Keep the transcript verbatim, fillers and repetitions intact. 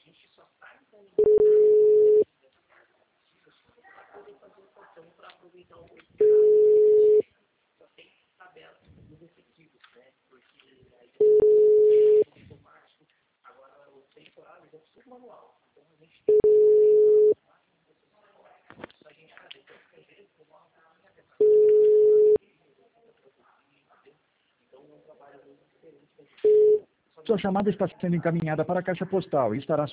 Sua chamada está sendo encaminhada para a caixa postal e estará